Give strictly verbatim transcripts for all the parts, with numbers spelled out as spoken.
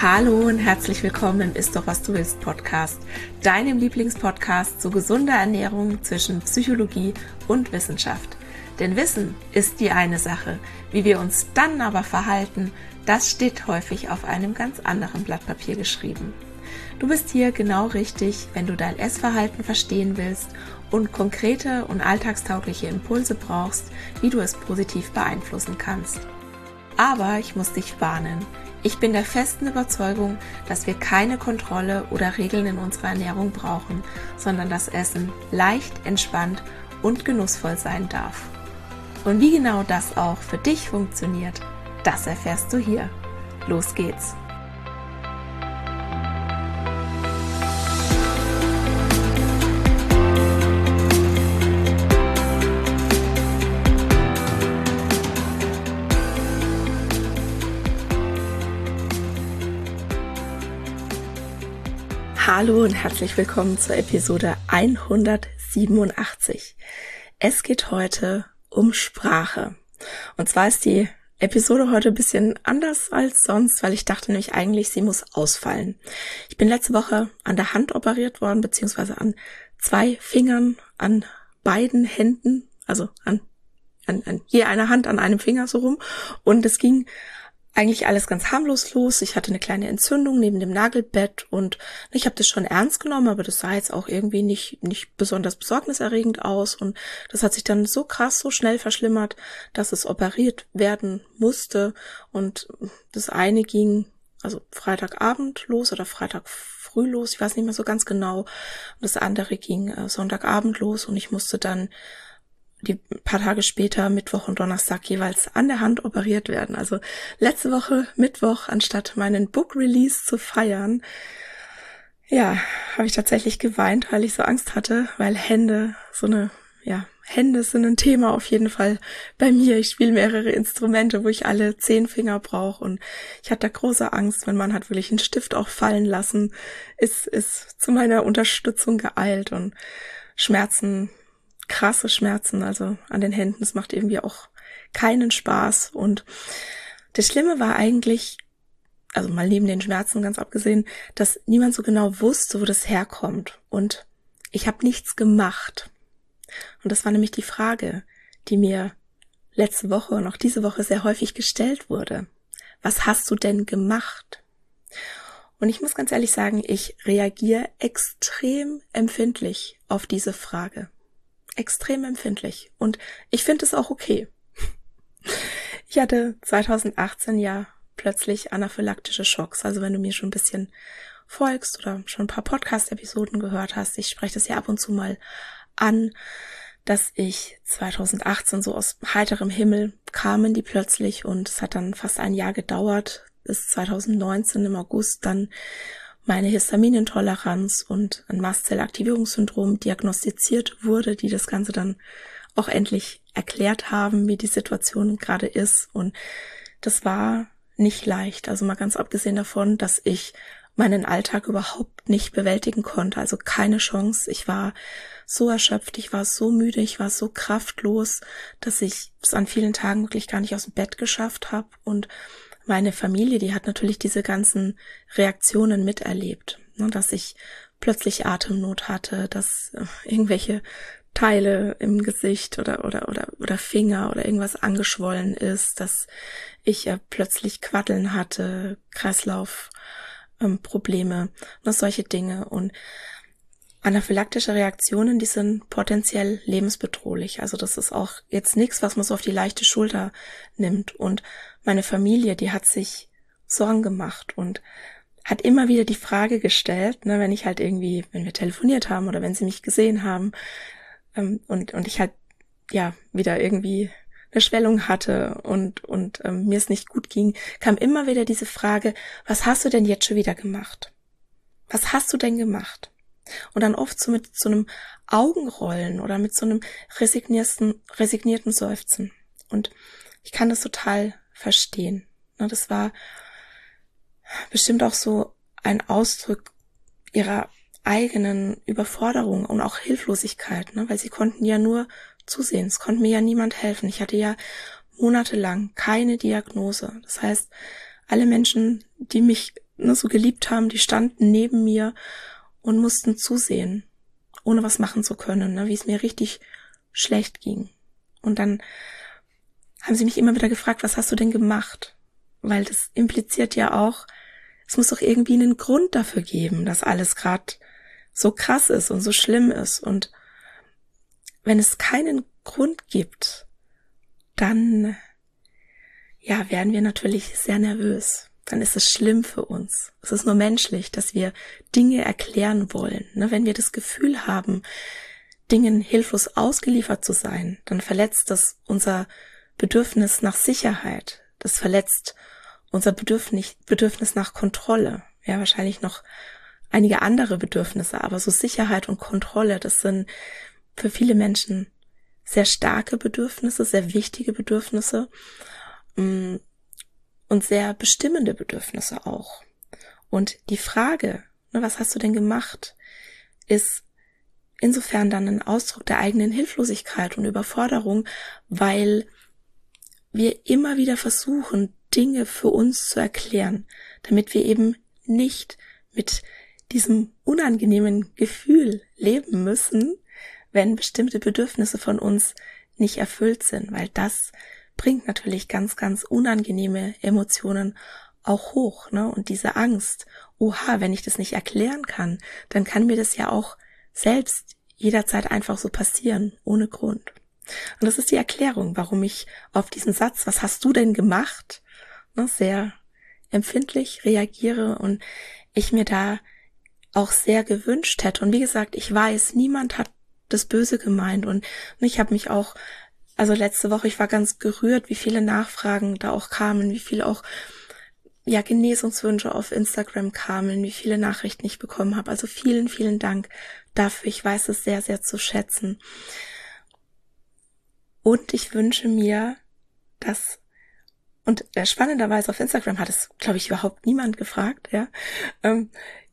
Hallo und herzlich willkommen im Ist doch was du willst Podcast, deinem Lieblingspodcast zu gesunder Ernährung zwischen Psychologie und Wissenschaft. Denn Wissen ist die eine Sache, wie wir uns dann aber verhalten, das steht häufig auf einem ganz anderen Blatt Papier geschrieben. Du bist hier genau richtig, wenn du dein Essverhalten verstehen willst und konkrete und alltagstaugliche Impulse brauchst, wie du es positiv beeinflussen kannst. Aber ich muss dich warnen. Ich bin der festen Überzeugung, dass wir keine Kontrolle oder Regeln in unserer Ernährung brauchen, sondern das Essen leicht, entspannt und genussvoll sein darf. Und wie genau das auch für dich funktioniert, das erfährst du hier. Los geht's! Hallo und herzlich willkommen zur Episode hundertsiebenundachtzig. Es geht heute um Sprache. Und zwar ist die Episode heute ein bisschen anders als sonst, weil ich dachte nämlich eigentlich, sie muss ausfallen. Ich bin letzte Woche an der Hand operiert worden, beziehungsweise an zwei Fingern, an beiden Händen, also an, an, an je einer Hand an einem Finger so rum. Und es ging eigentlich alles ganz harmlos los. Ich hatte eine kleine Entzündung neben dem Nagelbett und ich habe das schon ernst genommen, aber das sah jetzt auch irgendwie nicht nicht besonders besorgniserregend aus und das hat sich dann so krass, so schnell verschlimmert, dass es operiert werden musste und das eine ging also Freitagabend los oder Freitag früh los, ich weiß nicht mehr so ganz genau, und das andere ging äh, Sonntagabend los und ich musste dann die paar Tage später, Mittwoch und Donnerstag, jeweils an der Hand operiert werden. Also letzte Woche Mittwoch, anstatt meinen Book Release zu feiern, ja, habe ich tatsächlich geweint, weil ich so Angst hatte, weil Hände, so eine, ja, Hände sind ein Thema auf jeden Fall bei mir. Ich spiele mehrere Instrumente, wo ich alle zehn Finger brauche und ich hatte da große Angst, wenn man hat wirklich einen Stift auch fallen lassen, ist, ist zu meiner Unterstützung geeilt und Schmerzen, krasse Schmerzen, also an den Händen. Es macht irgendwie auch keinen Spaß. Und das Schlimme war eigentlich, also mal neben den Schmerzen ganz abgesehen, dass niemand so genau wusste, wo das herkommt. Und ich habe nichts gemacht. Und das war nämlich die Frage, die mir letzte Woche und auch diese Woche sehr häufig gestellt wurde. Was hast du denn gemacht? Und ich muss ganz ehrlich sagen, ich reagiere extrem empfindlich auf diese Frage. Extrem empfindlich. Und ich finde es auch okay. Ich hatte zweitausendachtzehn ja plötzlich anaphylaktische Schocks. Also wenn du mir schon ein bisschen folgst oder schon ein paar Podcast-Episoden gehört hast, ich spreche das ja ab und zu mal an, dass ich zweitausendachtzehn so aus heiterem Himmel kamen die plötzlich und es hat dann fast ein Jahr gedauert, bis zweitausendneunzehn im August dann meine Histaminintoleranz und ein Mastzellaktivierungssyndrom diagnostiziert wurde, die das Ganze dann auch endlich erklärt haben, wie die Situation gerade ist. Und das war nicht leicht. Also mal ganz abgesehen davon, dass ich meinen Alltag überhaupt nicht bewältigen konnte. Also keine Chance. Ich war so erschöpft, ich war so müde, ich war so kraftlos, dass ich es an vielen Tagen wirklich gar nicht aus dem Bett geschafft habe. Und meine Familie, die hat natürlich diese ganzen Reaktionen miterlebt, ne, dass ich plötzlich Atemnot hatte, dass äh, irgendwelche Teile im Gesicht oder oder oder oder Finger oder irgendwas angeschwollen ist, dass ich äh, plötzlich Quaddeln hatte, Kreislaufprobleme, ähm, solche Dinge. Und anaphylaktische Reaktionen, die sind potenziell lebensbedrohlich. Also das ist auch jetzt nichts, was man so auf die leichte Schulter nimmt. Und meine Familie, die hat sich Sorgen gemacht und hat immer wieder die Frage gestellt, ne, wenn ich halt irgendwie, wenn wir telefoniert haben oder wenn sie mich gesehen haben ähm, und und ich halt ja wieder irgendwie eine Schwellung hatte und und ähm, mir es nicht gut ging, kam immer wieder diese Frage: Was hast du denn jetzt schon wieder gemacht? Was hast du denn gemacht? Und dann oft so mit so einem Augenrollen oder mit so einem resignierten, resignierten Seufzen. Und ich kann das total verstehen. Das war bestimmt auch so ein Ausdruck ihrer eigenen Überforderung und auch Hilflosigkeit, ne? Weil sie konnten ja nur zusehen. Es konnte mir ja niemand helfen. Ich hatte ja monatelang keine Diagnose. Das heißt, alle Menschen, die mich ne, so geliebt haben, die standen neben mir und mussten zusehen, ohne was machen zu können, ne, wie es mir richtig schlecht ging. Und dann haben sie mich immer wieder gefragt, was hast du denn gemacht? Weil das impliziert ja auch, es muss doch irgendwie einen Grund dafür geben, dass alles gerade so krass ist und so schlimm ist. Und wenn es keinen Grund gibt, dann ja, werden wir natürlich sehr nervös. Dann ist es schlimm für uns. Es ist nur menschlich, dass wir Dinge erklären wollen. Ne, wenn wir das Gefühl haben, Dingen hilflos ausgeliefert zu sein, dann verletzt das unser Bedürfnis nach Sicherheit. Das verletzt unser Bedürfnis, Bedürfnis nach Kontrolle. Ja, wahrscheinlich noch einige andere Bedürfnisse, aber so Sicherheit und Kontrolle, das sind für viele Menschen sehr starke Bedürfnisse, sehr wichtige Bedürfnisse und sehr bestimmende Bedürfnisse auch. Und die Frage, ne, was hast du denn gemacht, ist insofern dann ein Ausdruck der eigenen Hilflosigkeit und Überforderung, weil wir immer wieder versuchen, Dinge für uns zu erklären, damit wir eben nicht mit diesem unangenehmen Gefühl leben müssen, wenn bestimmte Bedürfnisse von uns nicht erfüllt sind, weil das bringt natürlich ganz, ganz unangenehme Emotionen auch hoch, ne? Und diese Angst, oha, wenn ich das nicht erklären kann, dann kann mir das ja auch selbst jederzeit einfach so passieren, ohne Grund. Und das ist die Erklärung, warum ich auf diesen Satz, was hast du denn gemacht, ne, sehr empfindlich reagiere und ich mir da auch sehr gewünscht hätte. Und wie gesagt, ich weiß, niemand hat das Böse gemeint und ich habe mich auch, also letzte Woche, ich war ganz gerührt, wie viele Nachfragen da auch kamen, wie viele auch ja Genesungswünsche auf Instagram kamen, wie viele Nachrichten ich bekommen habe. Also vielen, vielen Dank dafür. Ich weiß es sehr, sehr zu schätzen. Und ich wünsche mir, dass, und äh, spannenderweise auf Instagram hat es, glaube ich, überhaupt niemand gefragt, ja. Ähm,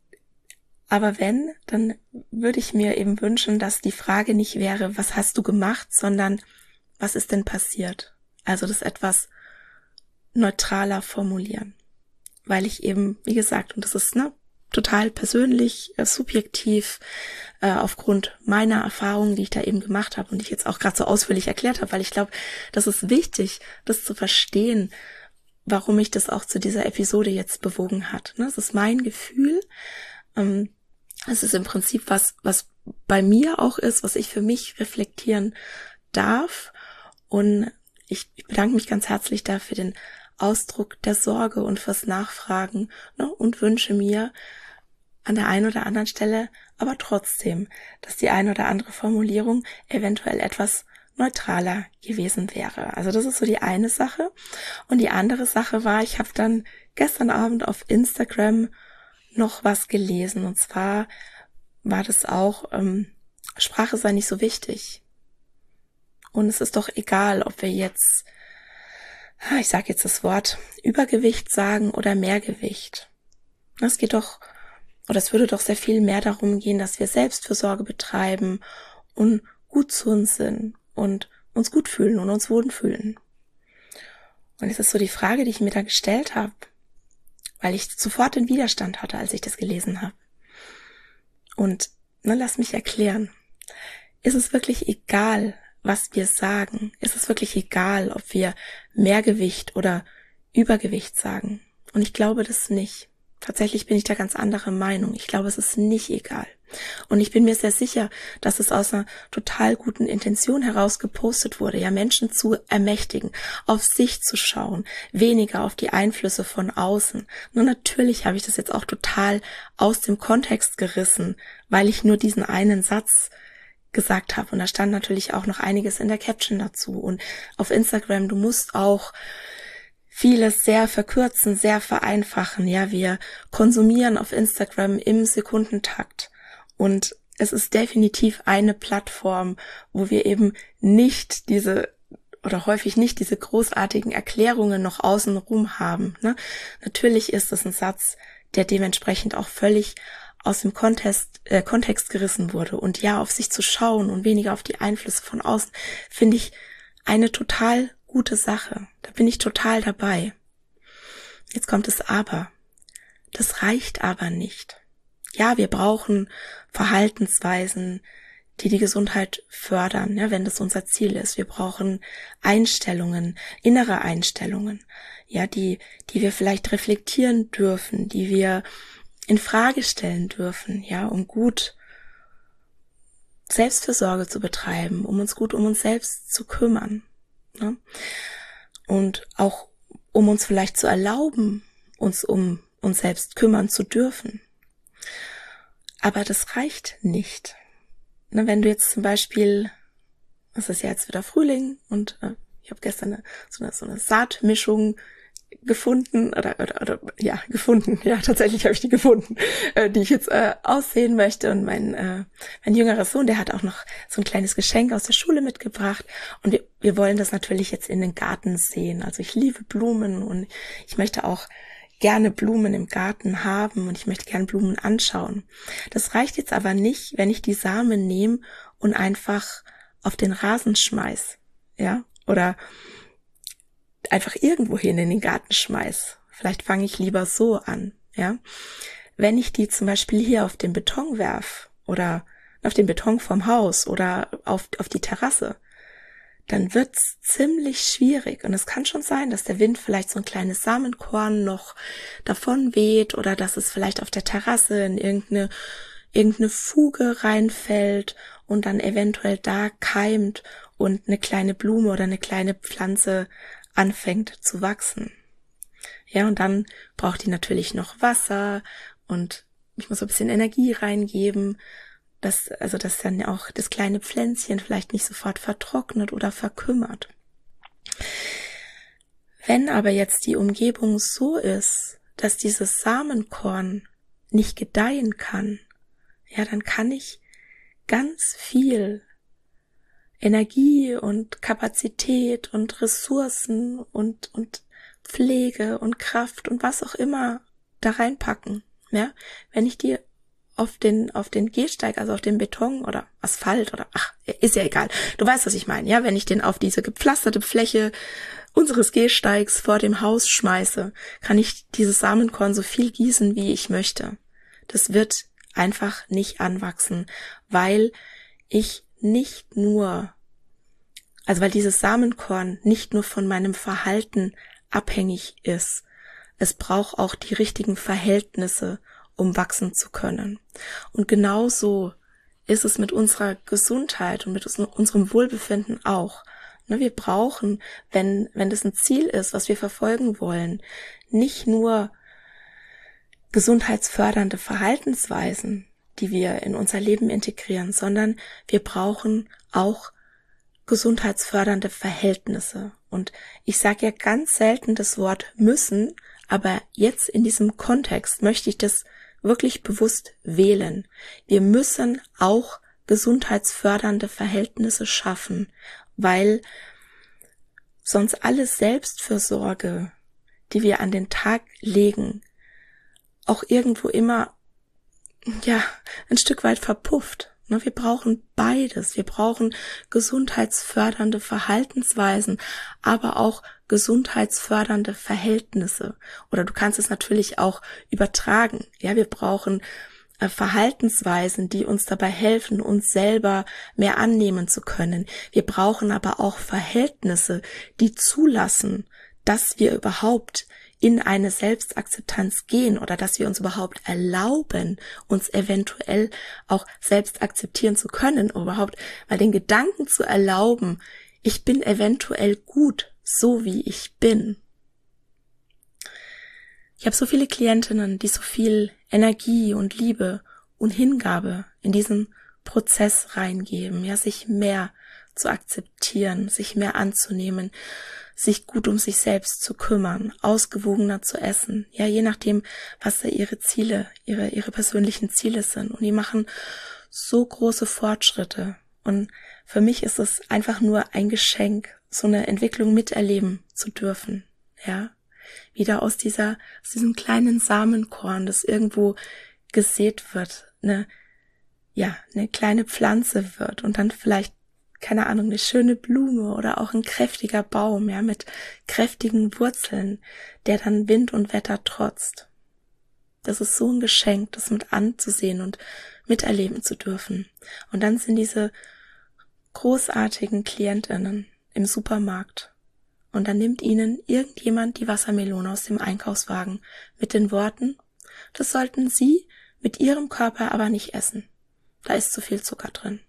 aber wenn, dann würde ich mir eben wünschen, dass die Frage nicht wäre, was hast du gemacht, sondern was ist denn passiert? Also das etwas neutraler formulieren. Weil ich eben, wie gesagt, und das ist ne, total persönlich, äh, subjektiv, äh, aufgrund meiner Erfahrungen, die ich da eben gemacht habe und die ich jetzt auch gerade so ausführlich erklärt habe, weil ich glaube, das ist wichtig, das zu verstehen, warum mich das auch zu dieser Episode jetzt bewogen hat. Ne? Das ist mein Gefühl. Ähm, es ist im Prinzip was, was bei mir auch ist, was ich für mich reflektieren darf. Und ich, ich bedanke mich ganz herzlich dafür den Ausdruck der Sorge und fürs Nachfragen, ne, und wünsche mir an der einen oder anderen Stelle aber trotzdem, dass die eine oder andere Formulierung eventuell etwas neutraler gewesen wäre. Also das ist so die eine Sache. Und die andere Sache war, ich habe dann gestern Abend auf Instagram noch was gelesen. Und zwar war das auch, ähm, Sprache sei nicht so wichtig. Und es ist doch egal, ob wir jetzt, ich sage jetzt das Wort, Übergewicht sagen oder Mehrgewicht. Es geht doch, oder es würde doch sehr viel mehr darum gehen, dass wir Selbstfürsorge betreiben und gut zu uns sind und uns gut fühlen und uns wohlfühlen. Und es ist so die Frage, die ich mir da gestellt habe, weil ich sofort den Widerstand hatte, als ich das gelesen habe. Und na, lass mich erklären. Ist es wirklich egal, was wir sagen? Ist es wirklich egal, ob wir Mehrgewicht oder Übergewicht sagen? Und ich glaube das nicht. Tatsächlich bin ich da ganz anderer Meinung. Ich glaube, es ist nicht egal. Und ich bin mir sehr sicher, dass es aus einer total guten Intention heraus gepostet wurde, ja, Menschen zu ermächtigen, auf sich zu schauen, weniger auf die Einflüsse von außen. Nur natürlich habe ich das jetzt auch total aus dem Kontext gerissen, weil ich nur diesen einen Satz gesagt habe. Und da stand natürlich auch noch einiges in der Caption dazu. Und auf Instagram, du musst auch vieles sehr verkürzen, sehr vereinfachen. Ja, wir konsumieren auf Instagram im Sekundentakt. Und es ist definitiv eine Plattform, wo wir eben nicht diese oder häufig nicht diese großartigen Erklärungen noch außenrum haben. Ne? Natürlich ist es ein Satz, der dementsprechend auch völlig aus dem Kontext, äh, Kontext gerissen wurde. Und ja, auf sich zu schauen und weniger auf die Einflüsse von außen, finde ich eine total gute Sache. Da bin ich total dabei. Jetzt kommt es aber. Das reicht aber nicht. Ja, wir brauchen Verhaltensweisen, die die Gesundheit fördern, ja, wenn das unser Ziel ist. Wir brauchen Einstellungen, innere Einstellungen, ja, die, die wir vielleicht reflektieren dürfen, die wir in Frage stellen dürfen, ja, um gut Selbstfürsorge zu betreiben, um uns gut um uns selbst zu kümmern, ne? Und auch um uns vielleicht zu erlauben, uns um uns selbst kümmern zu dürfen. Aber das reicht nicht. Ne, wenn du jetzt zum Beispiel, es ist ja jetzt wieder Frühling und äh, ich habe gestern eine, so, eine, so eine Saatmischung gefunden oder, oder oder ja gefunden ja tatsächlich habe ich die gefunden, äh, die ich jetzt äh, aussehen möchte, und mein äh, mein jüngerer Sohn, der hat auch noch so ein kleines Geschenk aus der Schule mitgebracht, und wir, wir wollen das natürlich jetzt in den Garten sehen. Also ich liebe Blumen und ich möchte auch gerne Blumen im Garten haben und ich möchte gerne Blumen anschauen. Das reicht jetzt aber nicht, wenn ich die Samen nehme und einfach auf den Rasen schmeiß, ja, oder einfach irgendwo hin in den Garten schmeiß. Vielleicht fange ich lieber so an, ja. Wenn ich die zum Beispiel hier auf den Beton werf oder auf den Beton vom Haus oder auf, auf die Terrasse, dann wird's ziemlich schwierig. Und es kann schon sein, dass der Wind vielleicht so ein kleines Samenkorn noch davon weht oder dass es vielleicht auf der Terrasse in irgendeine, irgendeine Fuge reinfällt und dann eventuell da keimt und eine kleine Blume oder eine kleine Pflanze anfängt zu wachsen. Ja, und dann braucht die natürlich noch Wasser und ich muss so ein bisschen Energie reingeben, dass, also, dass dann auch das kleine Pflänzchen vielleicht nicht sofort vertrocknet oder verkümmert. Wenn aber jetzt die Umgebung so ist, dass dieses Samenkorn nicht gedeihen kann, ja, dann kann ich ganz viel Energie und Kapazität und Ressourcen und, und Pflege und Kraft und was auch immer da reinpacken, ja, wenn ich die auf den, auf den Gehsteig, also auf den Beton oder Asphalt oder, ach, ist ja egal. Du weißt, was ich meine, ja, wenn ich den auf diese gepflasterte Fläche unseres Gehsteigs vor dem Haus schmeiße, kann ich dieses Samenkorn so viel gießen, wie ich möchte. Das wird einfach nicht anwachsen, weil ich nicht nur, also weil dieses Samenkorn nicht nur von meinem Verhalten abhängig ist, es braucht auch die richtigen Verhältnisse, um wachsen zu können. Und genauso ist es mit unserer Gesundheit und mit unserem Wohlbefinden auch. Wir brauchen, wenn, wenn das ein Ziel ist, was wir verfolgen wollen, nicht nur gesundheitsfördernde Verhaltensweisen, die wir in unser Leben integrieren, sondern wir brauchen auch gesundheitsfördernde Verhältnisse. Und ich sage ja ganz selten das Wort müssen, aber jetzt in diesem Kontext möchte ich das wirklich bewusst wählen. Wir müssen auch gesundheitsfördernde Verhältnisse schaffen, weil sonst alle Selbstfürsorge, die wir an den Tag legen, auch irgendwo immer, ja, ein Stück weit verpufft. Wir brauchen beides. Wir brauchen gesundheitsfördernde Verhaltensweisen, aber auch gesundheitsfördernde Verhältnisse. Oder du kannst es natürlich auch übertragen. Ja, wir brauchen äh, Verhaltensweisen, die uns dabei helfen, uns selber mehr annehmen zu können. Wir brauchen aber auch Verhältnisse, die zulassen, dass wir überhaupt in eine Selbstakzeptanz gehen oder dass wir uns überhaupt erlauben, uns eventuell auch selbst akzeptieren zu können, überhaupt mal den Gedanken zu erlauben, ich bin eventuell gut, so wie ich bin. Ich habe so viele Klientinnen, die so viel Energie und Liebe und Hingabe in diesen Prozess reingeben, ja, sich mehr zu akzeptieren, sich mehr anzunehmen, sich gut um sich selbst zu kümmern, ausgewogener zu essen, ja, je nachdem, was da ihre Ziele, ihre, ihre persönlichen Ziele sind. Und die machen so große Fortschritte. Und für mich ist es einfach nur ein Geschenk, so eine Entwicklung miterleben zu dürfen, ja. Wieder aus dieser, aus diesem kleinen Samenkorn, das irgendwo gesät wird, eine, ja, eine kleine Pflanze wird und dann vielleicht, keine Ahnung, eine schöne Blume oder auch ein kräftiger Baum, ja, mit kräftigen Wurzeln, der dann Wind und Wetter trotzt. Das ist so ein Geschenk, das mit anzusehen und miterleben zu dürfen. Und dann sind diese großartigen KlientInnen im Supermarkt. Und dann nimmt ihnen irgendjemand die Wassermelone aus dem Einkaufswagen mit den Worten, das sollten Sie mit Ihrem Körper aber nicht essen. Da ist zu viel Zucker drin.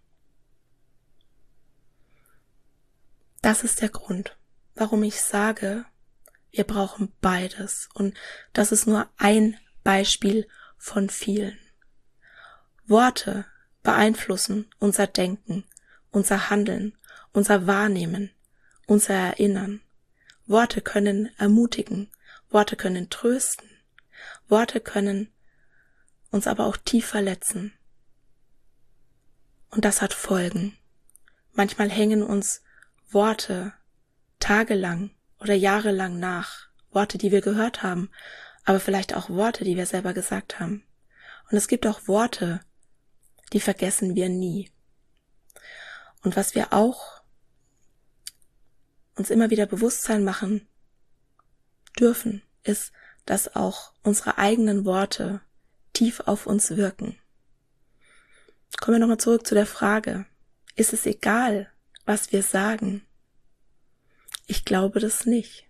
Das ist der Grund, warum ich sage, wir brauchen beides. Und das ist nur ein Beispiel von vielen. Worte beeinflussen unser Denken, unser Handeln, unser Wahrnehmen, unser Erinnern. Worte können ermutigen, Worte können trösten, Worte können uns aber auch tief verletzen. Und das hat Folgen. Manchmal hängen uns Worte tagelang oder jahrelang nach, Worte, die wir gehört haben, aber vielleicht auch Worte, die wir selber gesagt haben. Und es gibt auch Worte, die vergessen wir nie. Und was wir auch uns immer wieder Bewusstsein machen dürfen, ist, dass auch unsere eigenen Worte tief auf uns wirken. Kommen wir nochmal zurück zu der Frage, ist es egal, was wir sagen? Ich glaube das nicht.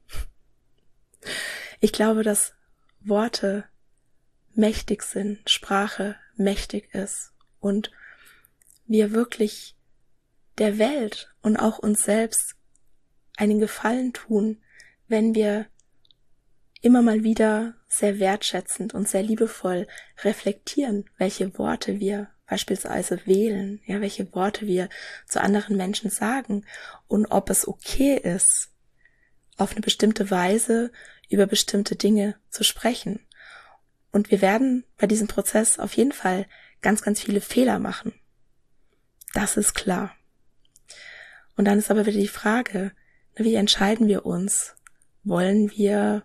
Ich glaube, dass Worte mächtig sind, Sprache mächtig ist und wir wirklich der Welt und auch uns selbst einen Gefallen tun, wenn wir immer mal wieder sehr wertschätzend und sehr liebevoll reflektieren, welche Worte wir beispielsweise wählen, ja, welche Worte wir zu anderen Menschen sagen und ob es okay ist, auf eine bestimmte Weise über bestimmte Dinge zu sprechen. Und wir werden bei diesem Prozess auf jeden Fall ganz, ganz viele Fehler machen. Das ist klar. Und dann ist aber wieder die Frage, wie entscheiden wir uns? Wollen wir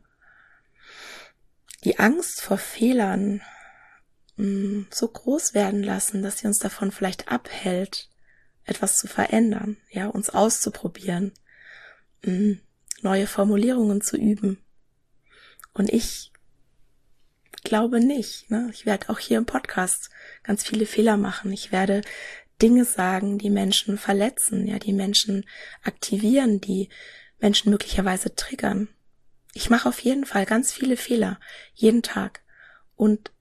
die Angst vor Fehlern mh, so groß werden lassen, dass sie uns davon vielleicht abhält, etwas zu verändern, ja, uns auszuprobieren, mh, neue Formulierungen zu üben? Und ich glaube nicht, ne? Ich werde auch hier im Podcast ganz viele Fehler machen. Ich werde Dinge sagen, die Menschen verletzen, ja, die Menschen aktivieren, die Menschen möglicherweise triggern. Ich mache auf jeden Fall ganz viele Fehler, jeden Tag. Und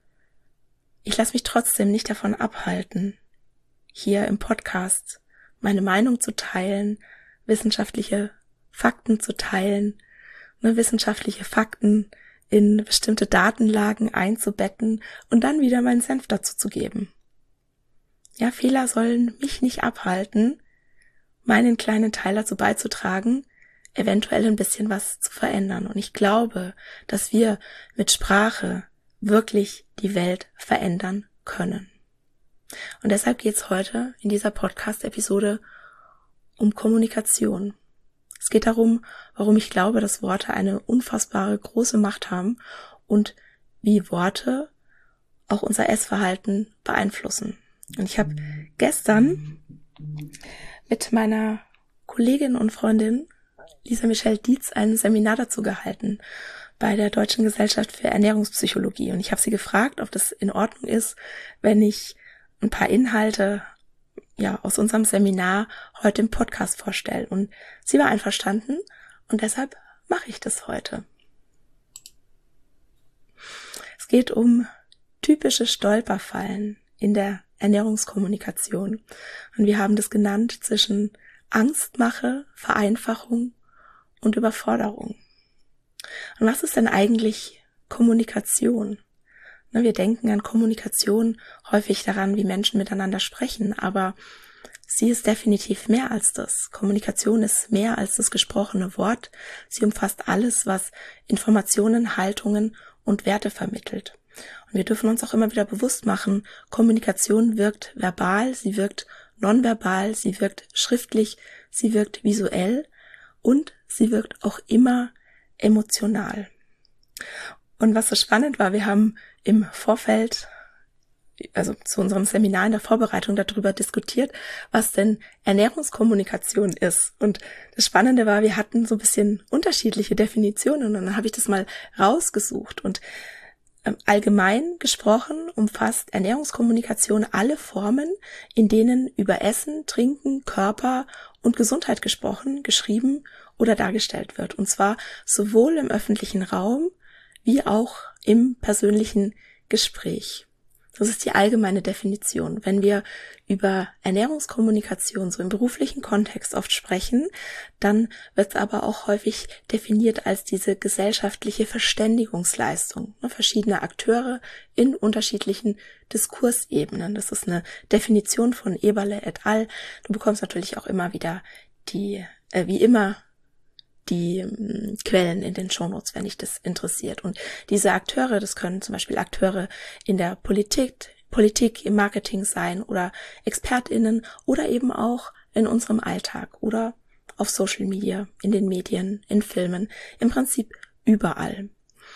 ich lasse mich trotzdem nicht davon abhalten, hier im Podcast meine Meinung zu teilen, wissenschaftliche Fakten zu teilen, ne, wissenschaftliche Fakten in bestimmte Datenlagen einzubetten und dann wieder meinen Senf dazu zu geben. Ja, Fehler sollen mich nicht abhalten, meinen kleinen Teil dazu beizutragen, eventuell ein bisschen was zu verändern. Und ich glaube, dass wir mit Sprache wirklich die Welt verändern können. Und deshalb geht es heute in dieser Podcast-Episode um Kommunikation. Es geht darum, warum ich glaube, dass Worte eine unfassbare große Macht haben und wie Worte auch unser Essverhalten beeinflussen. Und ich habe gestern mit meiner Kollegin und Freundin Lisa Michelle Dietz ein Seminar dazu gehalten bei der Deutschen Gesellschaft für Ernährungspsychologie. Und ich habe sie gefragt, ob das in Ordnung ist, wenn ich ein paar Inhalte ja aus unserem Seminar heute im Podcast vorstelle. Und sie war einverstanden und deshalb mache ich das heute. Es geht um typische Stolperfallen in der Ernährungskommunikation. Und wir haben das genannt zwischen Angstmache, Vereinfachung und Überforderung. Und was ist denn eigentlich Kommunikation? Wir denken an Kommunikation häufig daran, wie Menschen miteinander sprechen, aber sie ist definitiv mehr als das. Kommunikation ist mehr als das gesprochene Wort. Sie umfasst alles, was Informationen, Haltungen und Werte vermittelt. Und wir dürfen uns auch immer wieder bewusst machen, Kommunikation wirkt verbal, sie wirkt nonverbal, sie wirkt schriftlich, sie wirkt visuell und sie wirkt auch immer emotional. Und was so spannend war, wir haben im Vorfeld, also zu unserem Seminar in der Vorbereitung darüber diskutiert, was denn Ernährungskommunikation ist. Und das Spannende war, wir hatten so ein bisschen unterschiedliche Definitionen und dann habe ich das mal rausgesucht. Und Allgemein gesprochen umfasst Ernährungskommunikation alle Formen, in denen über Essen, Trinken, Körper und Gesundheit gesprochen, geschrieben oder dargestellt wird. Und zwar sowohl im öffentlichen Raum wie auch im persönlichen Gespräch. Das ist die allgemeine Definition. Wenn wir über Ernährungskommunikation so im beruflichen Kontext oft sprechen, dann wird es aber auch häufig definiert als diese gesellschaftliche Verständigungsleistung, ne, verschiedener Akteure in unterschiedlichen Diskursebenen. Das ist eine Definition von Eberle et al. Du bekommst natürlich auch immer wieder die, äh, wie immer, die ähm, Quellen in den Shownotes, wenn dich das interessiert. Und diese Akteure, das können zum Beispiel Akteure in der Politik, Politik, im Marketing sein oder ExpertInnen oder eben auch in unserem Alltag oder auf Social Media, in den Medien, in Filmen, im Prinzip überall.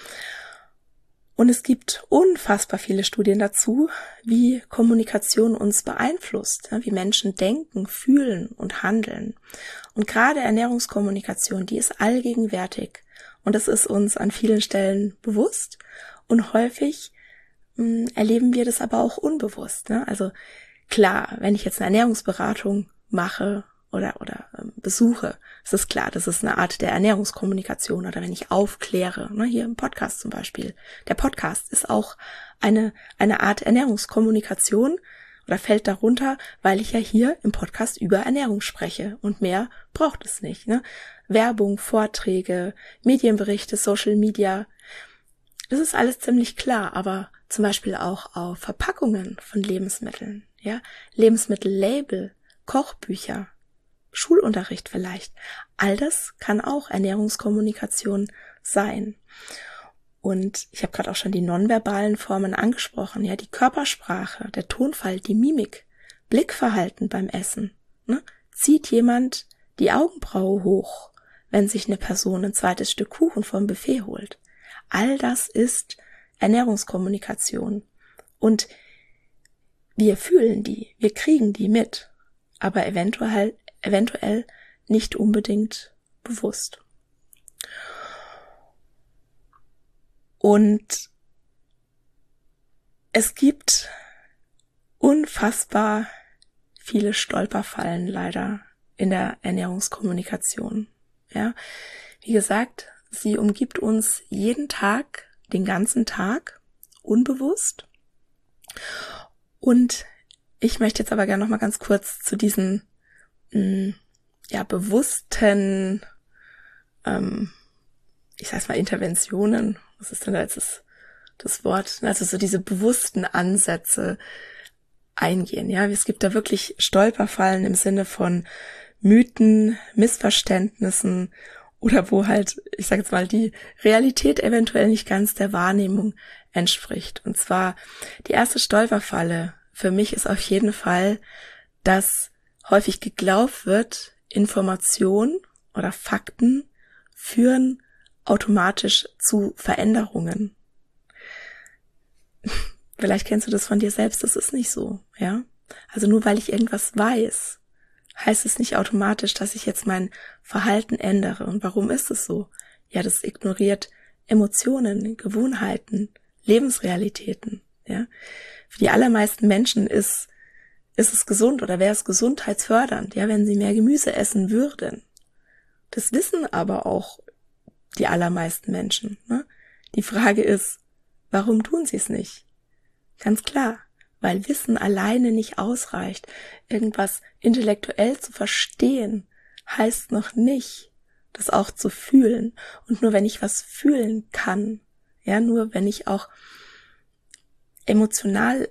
Und es gibt unfassbar viele Studien dazu, wie Kommunikation uns beeinflusst, wie Menschen denken, fühlen und handeln. Und gerade Ernährungskommunikation, die ist allgegenwärtig. Und das ist uns an vielen Stellen bewusst. Und häufig mh, erleben wir das aber auch unbewusst. Ne? Also klar, wenn ich jetzt eine Ernährungsberatung mache oder oder ähm, besuche, ist es klar, das ist eine Art der Ernährungskommunikation. Oder wenn ich aufkläre, ne, hier im Podcast zum Beispiel. Der Podcast ist auch eine eine Art Ernährungskommunikation oder fällt darunter, weil ich ja hier im Podcast über Ernährung spreche und mehr braucht es nicht. Ne? Werbung, Vorträge, Medienberichte, Social Media, das ist alles ziemlich klar, aber zum Beispiel auch auf Verpackungen von Lebensmitteln, ja, Lebensmittellabel, Kochbücher, Schulunterricht vielleicht. All das kann auch Ernährungskommunikation sein. Und ich habe gerade auch schon die nonverbalen Formen angesprochen, ja, die Körpersprache, der Tonfall, die Mimik, Blickverhalten beim Essen. Ne? Zieht jemand die Augenbraue hoch, wenn sich eine Person ein zweites Stück Kuchen vom Buffet holt? All das ist Ernährungskommunikation. Und wir fühlen die, wir kriegen die mit, aber eventuell eventuell nicht unbedingt bewusst. Und es gibt unfassbar viele Stolperfallen leider in der Ernährungskommunikation. Ja, wie gesagt, sie umgibt uns jeden Tag, den ganzen Tag, unbewusst. Und ich möchte jetzt aber gerne noch mal ganz kurz zu diesen ja, bewussten, ähm, ich sag's mal, Interventionen, was ist denn da jetzt das, das Wort, also so diese bewussten Ansätze eingehen, ja, es gibt da wirklich Stolperfallen im Sinne von Mythen, Missverständnissen oder wo halt, ich sag jetzt mal, die Realität eventuell nicht ganz der Wahrnehmung entspricht. Und zwar, die erste Stolperfalle für mich ist auf jeden Fall, dass häufig geglaubt wird, Information oder Fakten führen automatisch zu Veränderungen. Vielleicht kennst du das von dir selbst, das ist nicht so, ja? Also nur weil ich irgendwas weiß, heißt es nicht automatisch, dass ich jetzt mein Verhalten ändere. Und warum ist es so? Ja, das ignoriert Emotionen, Gewohnheiten, Lebensrealitäten, ja? Für die allermeisten Menschen ist Ist es gesund oder wäre es gesundheitsfördernd, ja, wenn sie mehr Gemüse essen würden? Das wissen aber auch die allermeisten Menschen. Ne? Die Frage ist, warum tun sie es nicht? Ganz klar, weil Wissen alleine nicht ausreicht. Irgendwas intellektuell zu verstehen, heißt noch nicht, das auch zu fühlen. Und nur wenn ich was fühlen kann, ja, nur wenn ich auch emotional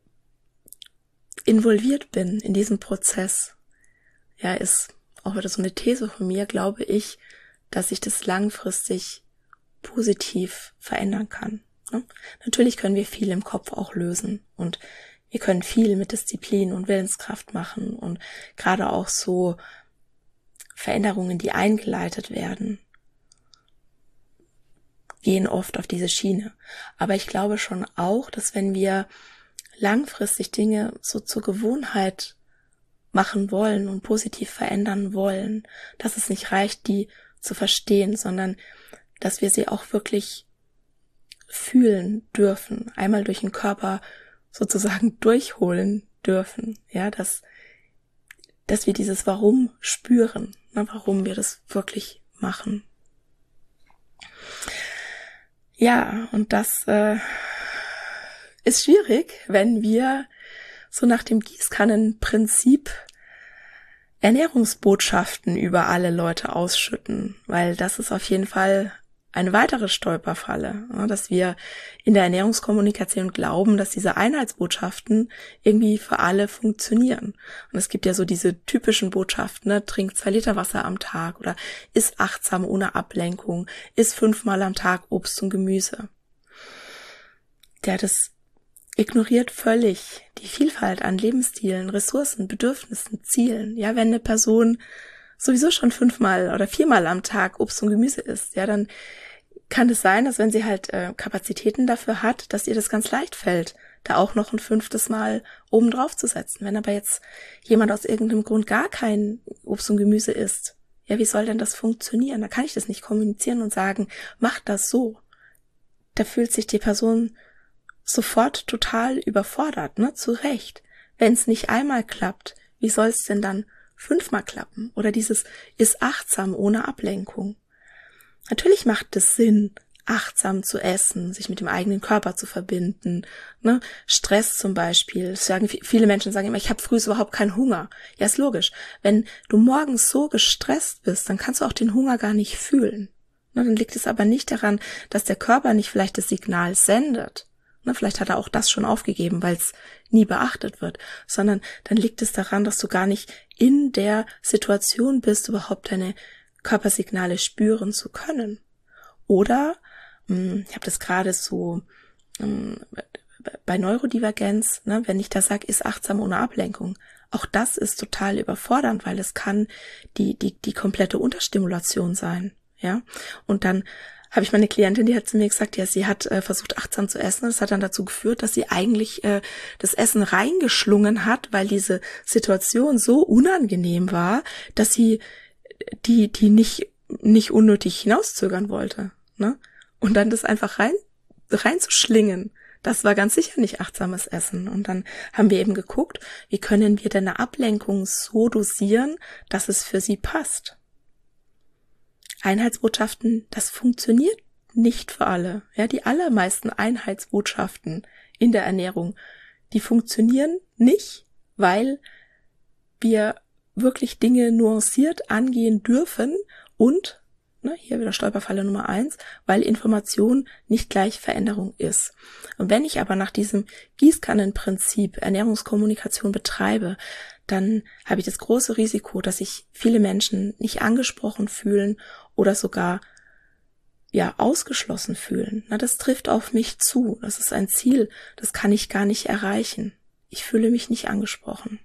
involviert bin in diesem Prozess, ja, ist auch wieder so eine These von mir, glaube ich, dass ich das langfristig positiv verändern kann. Ne? Natürlich können wir viel im Kopf auch lösen und wir können viel mit Disziplin und Willenskraft machen und gerade auch so Veränderungen, die eingeleitet werden, gehen oft auf diese Schiene. Aber ich glaube schon auch, dass wenn wir langfristig Dinge so zur Gewohnheit machen wollen und positiv verändern wollen, dass es nicht reicht, die zu verstehen, sondern dass wir sie auch wirklich fühlen dürfen, einmal durch den Körper sozusagen durchholen dürfen, ja, dass, dass wir dieses Warum spüren, ne, warum wir das wirklich machen. Ja, und das äh, ist schwierig, wenn wir so nach dem Gießkannenprinzip Ernährungsbotschaften über alle Leute ausschütten, weil das ist auf jeden Fall eine weitere Stolperfalle, dass wir in der Ernährungskommunikation glauben, dass diese Einheitsbotschaften irgendwie für alle funktionieren. Und es gibt ja so diese typischen Botschaften, ne? Trink zwei Liter Wasser am Tag oder iss achtsam ohne Ablenkung, iss fünfmal am Tag Obst und Gemüse. Der das ignoriert völlig die Vielfalt an Lebensstilen, Ressourcen, Bedürfnissen, Zielen. Ja, wenn eine Person sowieso schon fünfmal oder viermal am Tag Obst und Gemüse isst, ja, dann kann es sein, dass wenn sie halt äh, Kapazitäten dafür hat, dass ihr das ganz leicht fällt, da auch noch ein fünftes Mal oben drauf zu setzen. Wenn aber jetzt jemand aus irgendeinem Grund gar kein Obst und Gemüse isst, ja, wie soll denn das funktionieren? Da kann ich das nicht kommunizieren und sagen, mach das so. Da fühlt sich die Person sofort total überfordert, ne, zu Recht. Wenn es nicht einmal klappt, wie soll es denn dann fünfmal klappen? Oder dieses ist achtsam ohne Ablenkung. Natürlich macht es Sinn, achtsam zu essen, sich mit dem eigenen Körper zu verbinden, ne, Stress zum Beispiel. Das sagen, viele Menschen sagen immer, ich habe früh überhaupt keinen Hunger. Ja, ist logisch. Wenn du morgens so gestresst bist, dann kannst du auch den Hunger gar nicht fühlen. Ne, dann liegt es aber nicht daran, dass der Körper nicht vielleicht das Signal sendet. Vielleicht hat er auch das schon aufgegeben, weil es nie beachtet wird, sondern dann liegt es daran, dass du gar nicht in der Situation bist, überhaupt deine Körpersignale spüren zu können. Oder, ich habe das gerade so bei Neurodivergenz, ne, wenn ich da sage, ist achtsam ohne Ablenkung, auch das ist total überfordernd, weil es kann die die die komplette Unterstimulation sein, ja, und dann habe ich meine Klientin, die hat zu mir gesagt, ja, sie hat äh, versucht achtsam zu essen. Das hat dann dazu geführt, dass sie eigentlich äh, das Essen reingeschlungen hat, weil diese Situation so unangenehm war, dass sie die die nicht nicht unnötig hinauszögern wollte, ne? Und dann das einfach rein reinzuschlingen, das war ganz sicher nicht achtsames Essen. Und dann haben wir eben geguckt, wie können wir denn eine Ablenkung so dosieren, dass es für sie passt. Einheitsbotschaften, das funktioniert nicht für alle. Ja, die allermeisten Einheitsbotschaften in der Ernährung, die funktionieren nicht, weil wir wirklich Dinge nuanciert angehen dürfen und, ne, hier wieder Stolperfalle Nummer eins, weil Information nicht gleich Veränderung ist. Und wenn ich aber nach diesem Gießkannenprinzip Ernährungskommunikation betreibe, dann habe ich das große Risiko, dass sich viele Menschen nicht angesprochen fühlen oder sogar ja ausgeschlossen fühlen. Na, das trifft auf mich zu. Das ist ein Ziel, das kann ich gar nicht erreichen. Ich fühle mich nicht angesprochen.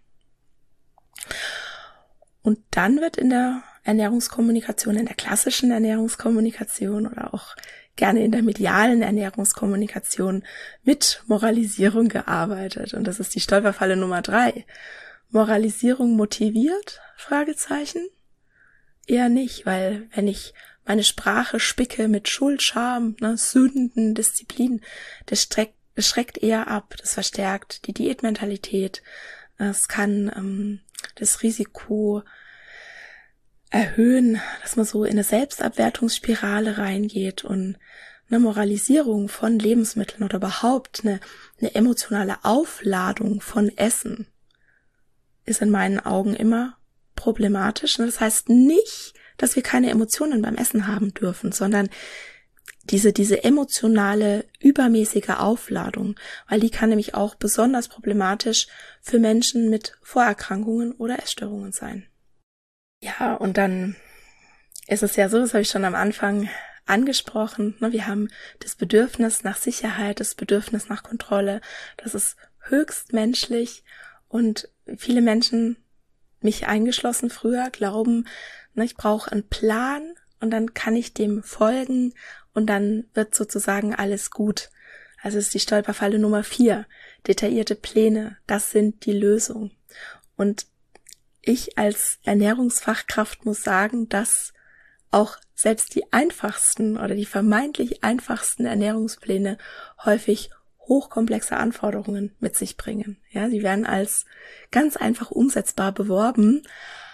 Und dann wird in der Ernährungskommunikation, in der klassischen Ernährungskommunikation oder auch gerne in der medialen Ernährungskommunikation mit Moralisierung gearbeitet. Und das ist die Stolperfalle Nummer drei. Moralisierung motiviert? Fragezeichen? Eher nicht, weil wenn ich meine Sprache spicke mit Schuld, Scham, ne, Sünden, Disziplin, das, streckt, das schreckt eher ab, das verstärkt die Diätmentalität, es kann ähm, das Risiko erhöhen, dass man so in eine Selbstabwertungsspirale reingeht und eine Moralisierung von Lebensmitteln oder überhaupt eine, eine emotionale Aufladung von Essen ist in meinen Augen immer problematisch. Das heißt nicht, dass wir keine Emotionen beim Essen haben dürfen, sondern diese, diese emotionale, übermäßige Aufladung, weil die kann nämlich auch besonders problematisch für Menschen mit Vorerkrankungen oder Essstörungen sein. Ja, und dann ist es ja so, das habe ich schon am Anfang angesprochen, ne, wir haben das Bedürfnis nach Sicherheit, das Bedürfnis nach Kontrolle, das ist höchst menschlich und viele Menschen, mich eingeschlossen früher, glauben, ne, ich brauche einen Plan und dann kann ich dem folgen und dann wird sozusagen alles gut. Also ist die Stolperfalle Nummer vier. Detaillierte Pläne, das sind die Lösung. Und ich als Ernährungsfachkraft muss sagen, das auch selbst die einfachsten oder die vermeintlich einfachsten Ernährungspläne häufig hochkomplexe Anforderungen mit sich bringen. Ja, sie werden als ganz einfach umsetzbar beworben,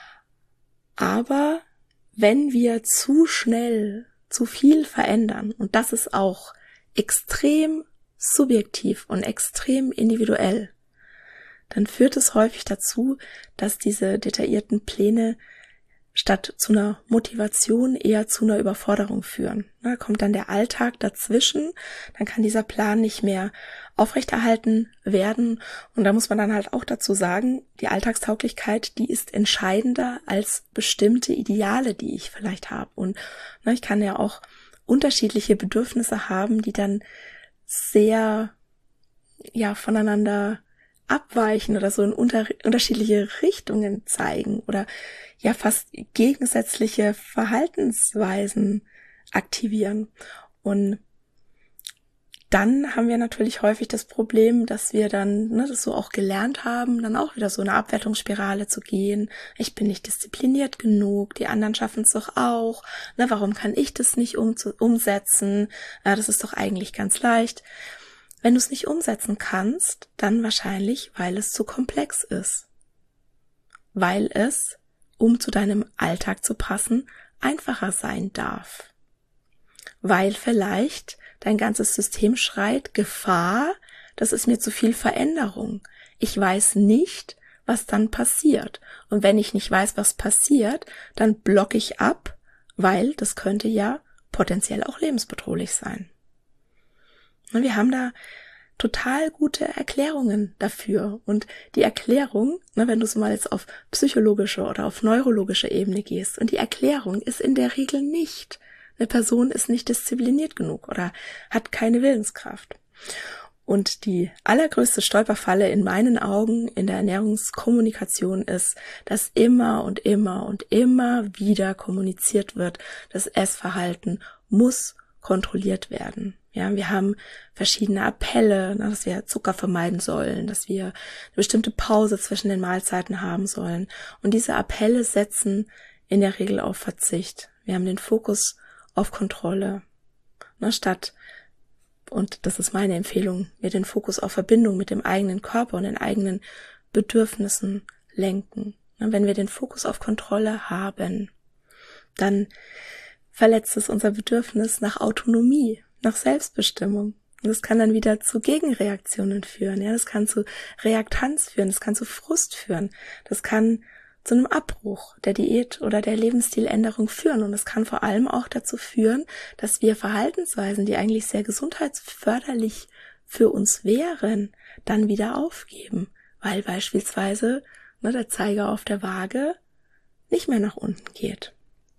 aber wenn wir zu schnell zu viel verändern, und das ist auch extrem subjektiv und extrem individuell, dann führt es häufig dazu, dass diese detaillierten Pläne statt zu einer Motivation eher zu einer Überforderung führen. Da kommt dann der Alltag dazwischen, dann kann dieser Plan nicht mehr aufrechterhalten werden und da muss man dann halt auch dazu sagen, die Alltagstauglichkeit, die ist entscheidender als bestimmte Ideale, die ich vielleicht habe. Und na, ich kann ja auch unterschiedliche Bedürfnisse haben, die dann sehr ja voneinander abweichen oder so in unter, unterschiedliche Richtungen zeigen oder ja fast gegensätzliche Verhaltensweisen aktivieren. Und dann haben wir natürlich häufig das Problem, dass wir dann ne, das so auch gelernt haben, dann auch wieder so eine Abwertungsspirale zu gehen. Ich bin nicht diszipliniert genug, die anderen schaffen es doch auch. Ne, warum kann ich das nicht um, umsetzen? Ja, das ist doch eigentlich ganz leicht. Wenn du es nicht umsetzen kannst, dann wahrscheinlich, weil es zu komplex ist. Weil es, um zu deinem Alltag zu passen, einfacher sein darf. Weil vielleicht dein ganzes System schreit, Gefahr, das ist mir zu viel Veränderung. Ich weiß nicht, was dann passiert. Und wenn ich nicht weiß, was passiert, dann blocke ich ab, weil das könnte ja potenziell auch lebensbedrohlich sein. Und wir haben da total gute Erklärungen dafür. Und die Erklärung, ne, wenn du so mal jetzt auf psychologische oder auf neurologische Ebene gehst, und die Erklärung ist in der Regel nicht, eine Person ist nicht diszipliniert genug oder hat keine Willenskraft. Und die allergrößte Stolperfalle in meinen Augen in der Ernährungskommunikation ist, dass immer und immer und immer wieder kommuniziert wird, das Essverhalten muss kontrolliert werden. Ja, wir haben verschiedene Appelle, na, dass wir Zucker vermeiden sollen, dass wir eine bestimmte Pause zwischen den Mahlzeiten haben sollen. Und diese Appelle setzen in der Regel auf Verzicht. Wir haben den Fokus auf Kontrolle, na, statt, und das ist meine Empfehlung, wir den Fokus auf Verbindung mit dem eigenen Körper und den eigenen Bedürfnissen lenken. Na, wenn wir den Fokus auf Kontrolle haben, dann verletzt es unser Bedürfnis nach Autonomie, nach Selbstbestimmung. Und das kann dann wieder zu Gegenreaktionen führen. Ja, das kann zu Reaktanz führen, das kann zu Frust führen, das kann zu einem Abbruch der Diät oder der Lebensstiländerung führen. Und es kann vor allem auch dazu führen, dass wir Verhaltensweisen, die eigentlich sehr gesundheitsförderlich für uns wären, dann wieder aufgeben, weil beispielsweise ne, der Zeiger auf der Waage nicht mehr nach unten geht.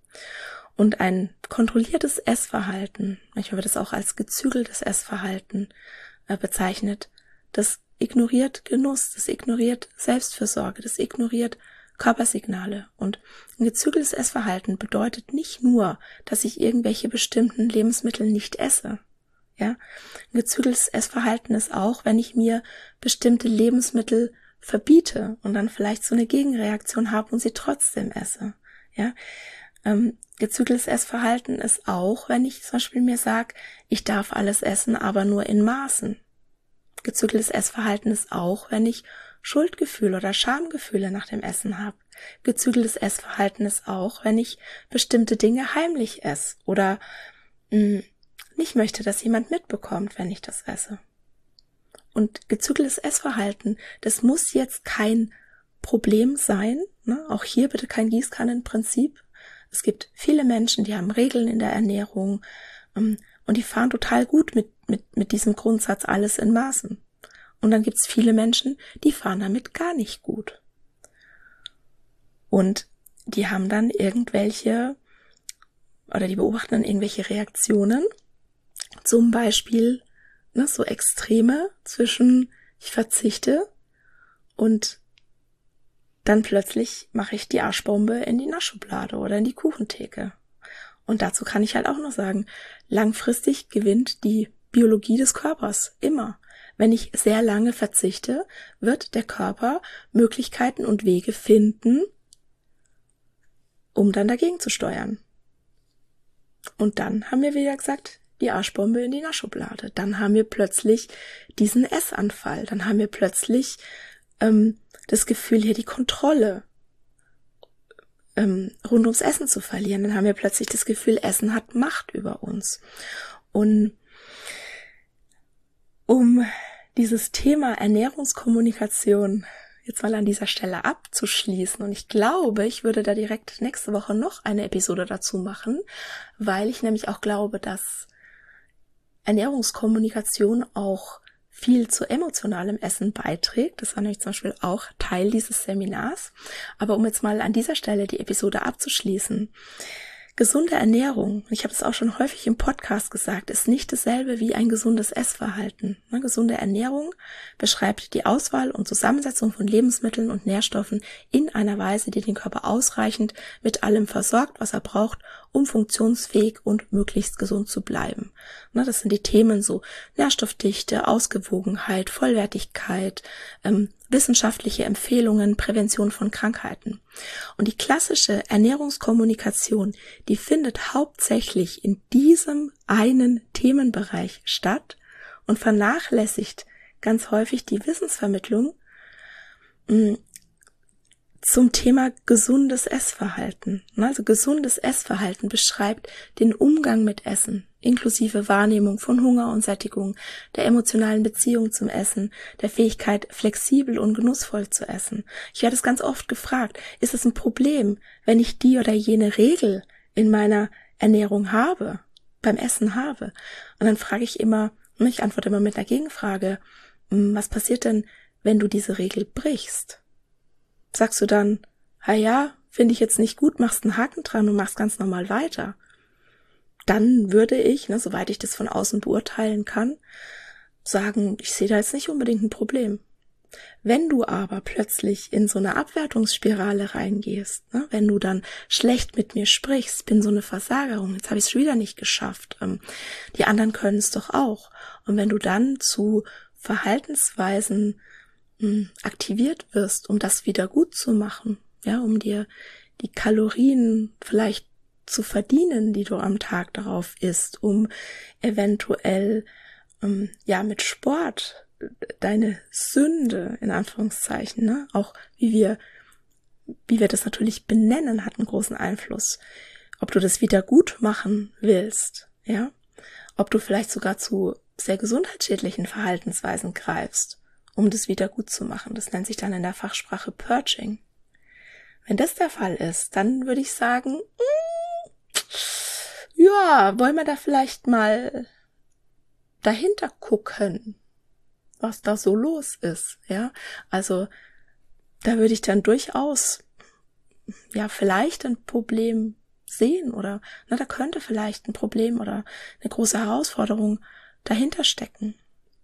Und ein kontrolliertes Essverhalten, manchmal wird es auch als gezügeltes Essverhalten äh, bezeichnet, das ignoriert Genuss, das ignoriert Selbstfürsorge, das ignoriert Körpersignale. Und ein gezügeltes Essverhalten bedeutet nicht nur, dass ich irgendwelche bestimmten Lebensmittel nicht esse. Ja, ein gezügeltes Essverhalten ist auch, wenn ich mir bestimmte Lebensmittel verbiete und dann vielleicht so eine Gegenreaktion habe und sie trotzdem esse. Ja, ähm, gezügeltes Essverhalten ist auch, wenn ich zum Beispiel mir sage, ich darf alles essen, aber nur in Maßen. Gezügeltes Essverhalten ist auch, wenn ich Schuldgefühle oder Schamgefühle nach dem Essen habe. Gezügeltes Essverhalten ist auch, wenn ich bestimmte Dinge heimlich esse oder mh, nicht möchte, dass jemand mitbekommt, wenn ich das esse. Und gezügeltes Essverhalten, das muss jetzt kein Problem sein, ne? Auch hier bitte kein Gießkannenprinzip. Es gibt viele Menschen, die haben Regeln in der Ernährung ähm, und die fahren total gut mit, mit, mit diesem Grundsatz alles in Maßen. Und dann gibt es viele Menschen, die fahren damit gar nicht gut. Und die haben dann irgendwelche, oder die beobachten dann irgendwelche Reaktionen, zum Beispiel ne, so Extreme zwischen ich verzichte und dann plötzlich mache ich die Arschbombe in die Naschschublade oder in die Kuchentheke. Und dazu kann ich halt auch noch sagen, langfristig gewinnt die Biologie des Körpers immer. Wenn ich sehr lange verzichte, wird der Körper Möglichkeiten und Wege finden, um dann dagegen zu steuern. Und dann haben wir wieder gesagt, die Arschbombe in die Naschschublade. Dann haben wir plötzlich diesen Essanfall. Dann haben wir plötzlich ähm, das Gefühl, hier die Kontrolle ähm, rund ums Essen zu verlieren. Dann haben wir plötzlich das Gefühl, Essen hat Macht über uns. Und um dieses Thema Ernährungskommunikation jetzt mal an dieser Stelle abzuschließen, und ich glaube, ich würde da direkt nächste Woche noch eine Episode dazu machen, weil ich nämlich auch glaube, dass Ernährungskommunikation auch viel zu emotionalem Essen beiträgt. Das war nämlich zum Beispiel auch Teil dieses Seminars. Aber um jetzt mal an dieser Stelle die Episode abzuschließen: Gesunde Ernährung, ich habe es auch schon häufig im Podcast gesagt, ist nicht dasselbe wie ein gesundes Essverhalten. Eine gesunde Ernährung beschreibt die Auswahl und Zusammensetzung von Lebensmitteln und Nährstoffen in einer Weise, die den Körper ausreichend mit allem versorgt, was er braucht, um funktionsfähig und möglichst gesund zu bleiben. Das sind die Themen so Nährstoffdichte, Ausgewogenheit, Vollwertigkeit, ähm, wissenschaftliche Empfehlungen, Prävention von Krankheiten. Und die klassische Ernährungskommunikation, die findet hauptsächlich in diesem einen Themenbereich statt und vernachlässigt ganz häufig die Wissensvermittlung mh, zum Thema gesundes Essverhalten. Also gesundes Essverhalten beschreibt den Umgang mit Essen, inklusive Wahrnehmung von Hunger und Sättigung, der emotionalen Beziehung zum Essen, der Fähigkeit, flexibel und genussvoll zu essen. Ich werde es ganz oft gefragt, ist es ein Problem, wenn ich die oder jene Regel in meiner Ernährung habe, beim Essen habe? Und dann frage ich immer, ich antworte immer mit einer Gegenfrage, was passiert denn, wenn du diese Regel brichst? Sagst du dann, ha ja, finde ich jetzt nicht gut, machst einen Haken dran und machst ganz normal weiter? Dann würde ich, ne, soweit ich das von außen beurteilen kann, sagen, ich sehe da jetzt nicht unbedingt ein Problem. Wenn du aber plötzlich in so eine Abwertungsspirale reingehst, ne, wenn du dann schlecht mit mir sprichst, bin so eine Versagerung, jetzt habe ich es schon wieder nicht geschafft, ähm, die anderen können es doch auch. Und wenn du dann zu Verhaltensweisen mh, aktiviert wirst, um das wieder gut zu machen, ja, um dir die Kalorien vielleicht zu verdienen, die du am Tag darauf isst, um eventuell ähm, ja mit Sport deine Sünde in Anführungszeichen, ne, auch wie wir wie wir das natürlich benennen, hat einen großen Einfluss. Ob du das wieder gut machen willst, ja, ob du vielleicht sogar zu sehr gesundheitsschädlichen Verhaltensweisen greifst, um das wieder gut zu machen. Das nennt sich dann in der Fachsprache Purging. Wenn das der Fall ist, dann würde ich sagen, mh, ja, wollen wir da vielleicht mal dahinter gucken, was da so los ist, ja? Also, da würde ich dann durchaus, ja, vielleicht ein Problem sehen oder, na, da könnte vielleicht ein Problem oder eine große Herausforderung dahinter stecken.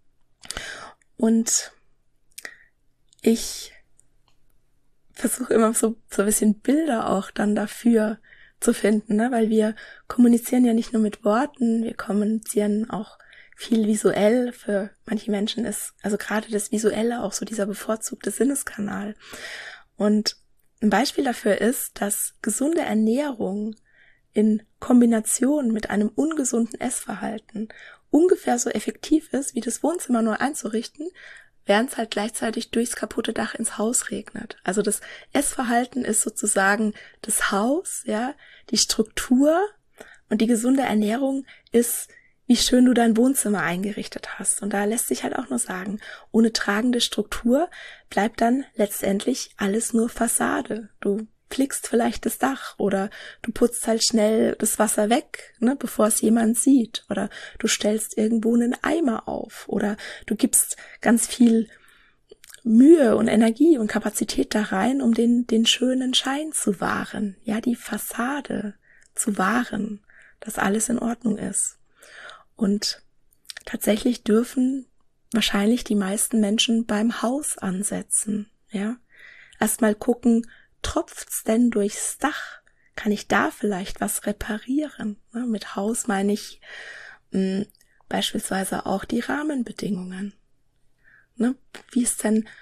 Und ich versuche immer so, so ein bisschen Bilder auch dann dafür zu finden, ne? Weil wir kommunizieren ja nicht nur mit Worten, wir kommunizieren auch viel visuell. Für manche Menschen ist also gerade das Visuelle auch so dieser bevorzugte Sinneskanal. Und ein Beispiel dafür ist, dass gesunde Ernährung in Kombination mit einem ungesunden Essverhalten ungefähr so effektiv ist, wie das Wohnzimmer neu einzurichten, während es halt gleichzeitig durchs kaputte Dach ins Haus regnet. Also das Essverhalten ist sozusagen das Haus, ja, die Struktur, und die gesunde Ernährung ist, wie schön du dein Wohnzimmer eingerichtet hast. Und da lässt sich halt auch nur sagen, ohne tragende Struktur bleibt dann letztendlich alles nur Fassade. Du flickst vielleicht das Dach oder du putzt halt schnell das Wasser weg, ne, bevor es jemand sieht, oder du stellst irgendwo einen Eimer auf oder du gibst ganz viel Mühe und Energie und Kapazität da rein, um den den schönen Schein zu wahren, ja, die Fassade zu wahren, dass alles in Ordnung ist. Und tatsächlich dürfen wahrscheinlich die meisten Menschen beim Haus ansetzen, ja, erstmal gucken, tropft's denn durchs Dach? Kann ich da vielleicht was reparieren? Ja, mit Haus meine ich mh, beispielsweise auch die Rahmenbedingungen. Ne? Wie ist denn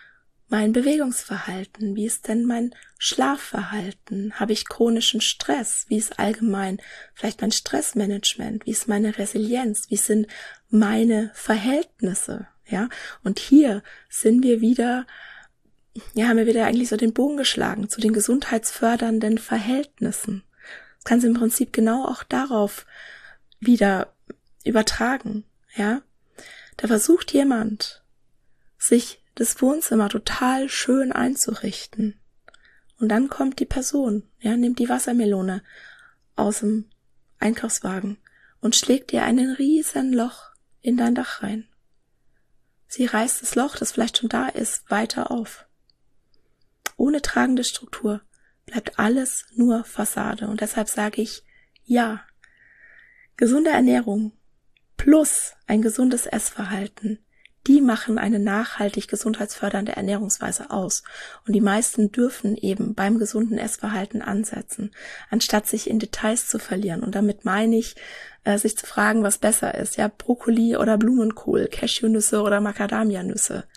mein Bewegungsverhalten? Wie ist denn mein Schlafverhalten? Habe ich chronischen Stress? Wie ist allgemein vielleicht mein Stressmanagement? Wie ist meine Resilienz? Wie sind meine Verhältnisse? Ja, und hier sind wir wieder, ja, haben wir wieder eigentlich so den Bogen geschlagen zu den gesundheitsfördernden Verhältnissen. Das kann sich im Prinzip genau auch darauf wieder übertragen, ja. Da versucht jemand, sich das Wohnzimmer total schön einzurichten. Und dann kommt die Person, ja, nimmt die Wassermelone aus dem Einkaufswagen und schlägt dir einen riesen Loch in dein Dach rein. Sie reißt das Loch, das vielleicht schon da ist, weiter auf. Ohne tragende Struktur bleibt alles nur Fassade. Und deshalb sage ich, ja, gesunde Ernährung plus ein gesundes Essverhalten, die machen eine nachhaltig gesundheitsfördernde Ernährungsweise aus. Und die meisten dürfen eben beim gesunden Essverhalten ansetzen, anstatt sich in Details zu verlieren. Und damit meine ich, äh, sich zu fragen, was besser ist. Ja, Brokkoli oder Blumenkohl, Cashewnüsse oder Macadamianüsse.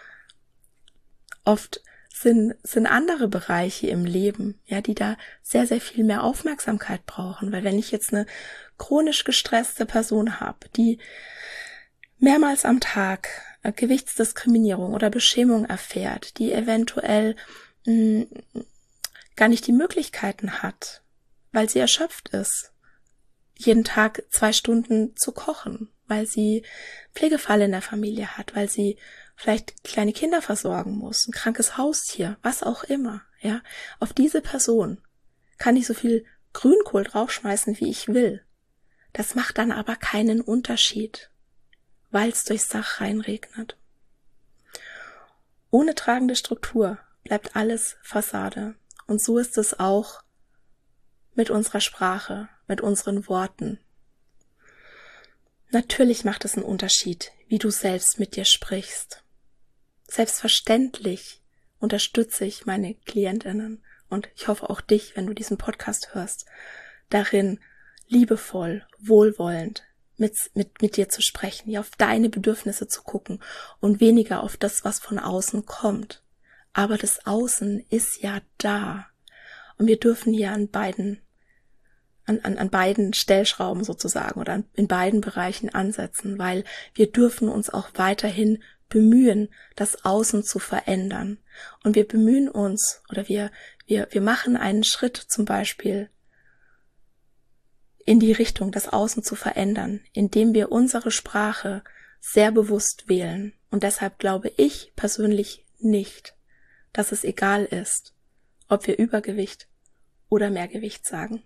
Oft sind, sind andere Bereiche im Leben, ja, die da sehr, sehr viel mehr Aufmerksamkeit brauchen. Weil wenn ich jetzt eine chronisch gestresste Person habe, die mehrmals am Tag äh, Gewichtsdiskriminierung oder Beschämung erfährt, die eventuell mh, gar nicht die Möglichkeiten hat, weil sie erschöpft ist, jeden Tag zwei Stunden zu kochen, weil sie Pflegefall in der Familie hat, weil sie vielleicht kleine Kinder versorgen muss, ein krankes Haustier, was auch immer, ja. Auf diese Person kann ich so viel Grünkohl draufschmeißen, wie ich will. Das macht dann aber keinen Unterschied, weil es durchs Dach reinregnet. Ohne tragende Struktur bleibt alles Fassade. Und so ist es auch mit unserer Sprache, mit unseren Worten. Natürlich macht es einen Unterschied, wie du selbst mit dir sprichst. Selbstverständlich unterstütze ich meine KlientInnen und ich hoffe auch dich, wenn du diesen Podcast hörst, darin liebevoll, wohlwollend mit, mit, mit dir zu sprechen, ja, auf deine Bedürfnisse zu gucken und weniger auf das, was von außen kommt. Aber das Außen ist ja da. Und wir dürfen hier an beiden, an, an, an beiden Stellschrauben sozusagen oder an, in beiden Bereichen ansetzen, weil wir dürfen uns auch weiterhin bemühen, das Außen zu verändern. Und wir bemühen uns oder wir, wir, wir machen einen Schritt zum Beispiel in die Richtung, das Außen zu verändern, indem wir unsere Sprache sehr bewusst wählen. Und deshalb glaube ich persönlich nicht, dass es egal ist, ob wir Übergewicht oder Mehrgewicht sagen.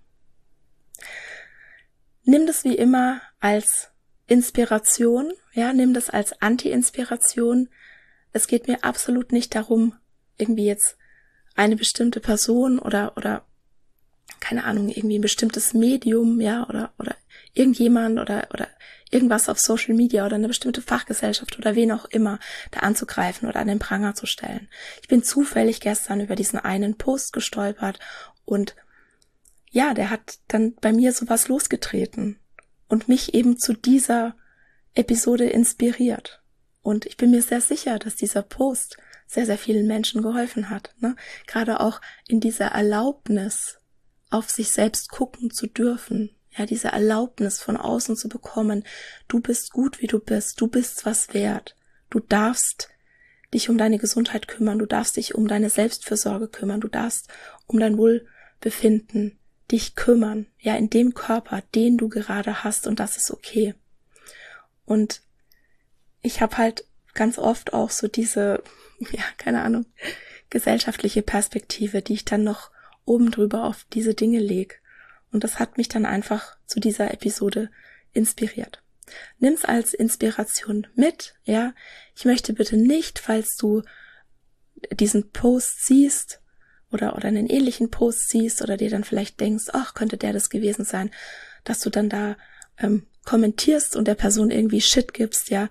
Nimm das wie immer als Inspiration, ja, nimm das als Anti-Inspiration. Es geht mir absolut nicht darum, irgendwie jetzt eine bestimmte Person oder oder keine Ahnung, irgendwie ein bestimmtes Medium, ja, oder oder irgendjemand oder oder irgendwas auf Social Media oder eine bestimmte Fachgesellschaft oder wen auch immer da anzugreifen oder an den Pranger zu stellen. Ich bin zufällig gestern über diesen einen Post gestolpert und ja, der hat dann bei mir sowas losgetreten und mich eben zu dieser Episode inspiriert. Und ich bin mir sehr sicher, dass dieser Post sehr, sehr vielen Menschen geholfen hat, ne? Gerade auch in dieser Erlaubnis, auf sich selbst gucken zu dürfen, ja, diese Erlaubnis von außen zu bekommen, du bist gut, wie du bist, du bist was wert, du darfst dich um deine Gesundheit kümmern, du darfst dich um deine Selbstfürsorge kümmern, du darfst um dein Wohlbefinden dich kümmern, ja, in dem Körper, den du gerade hast, und das ist okay. Und ich habe halt ganz oft auch so diese, ja, keine Ahnung, gesellschaftliche Perspektive, die ich dann noch oben drüber auf diese Dinge lege. Und das hat mich dann einfach zu dieser Episode inspiriert. Nimm's als Inspiration mit, ja. Ich möchte bitte nicht, falls du diesen Post siehst oder oder einen ähnlichen Post siehst oder dir dann vielleicht denkst, ach, könnte der das gewesen sein, dass du dann da ähm, kommentierst und der Person irgendwie Shit gibst, ja.